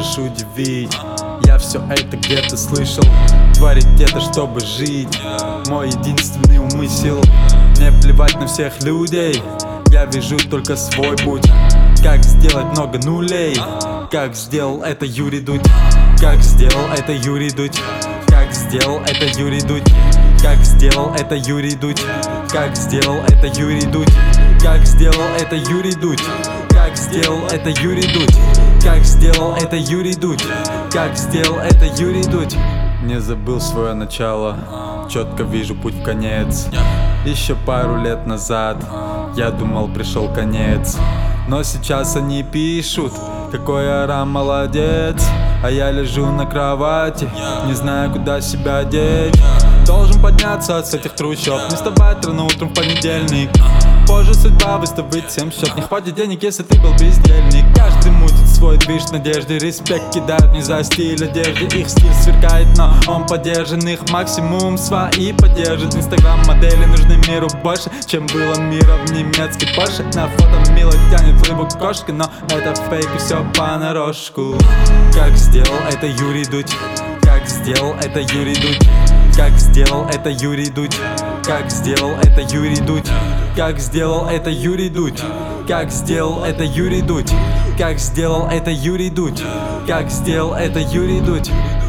можешь удивить. Я все это где-то слышал. Творить это, чтобы жить. Мой единственный умысел. Мне плевать на всех людей. Я вижу только свой путь. Как сделать много нулей. Как сделал это Юрий Дудь. Как сделал это Юрий Дудь. Как сделал это Юрий Дудь. Как сделал это Юрий Дудь. Как сделал это Юрий Дудь. Как сделал это Юрий Дудь. Как сделал это Юрий Дудь. Как сделал это Юрий Дудь. Как сделал это Юрий Дудь. Не забыл свое начало, четко вижу путь в конец. Еще пару лет назад я думал, пришел конец. Но сейчас они пишут, какой Арам молодец. А я лежу на кровати, не знаю, куда себя деть. Должен подняться с этих трущоб, не вставать рано утром в понедельник. Позже судьба выставит всем счет. Не хватит денег, если ты был бездельник. Каждый мутит свой движ в надежде. Респект кидают не за стиль одежды. Их стиль сверкает, но он поддержан. Их максимум свои поддержит. Инстаграм-модели нужны миру больше, чем было мира в немецкой Порше. На фото мило тянет рыбу кошка, но это фейк и все понарошку. Как сделал это Юрий Дудь. Как сделал это Юрий Дудь. Как сделал это Юрий Дудь. Как сделал это Юрий Дудь. Как сделал это Юрий Дудь. Как сделал это Юрий Дудь. Как сделал это Юрий Дудь. Как сделал это Юрий Дудь.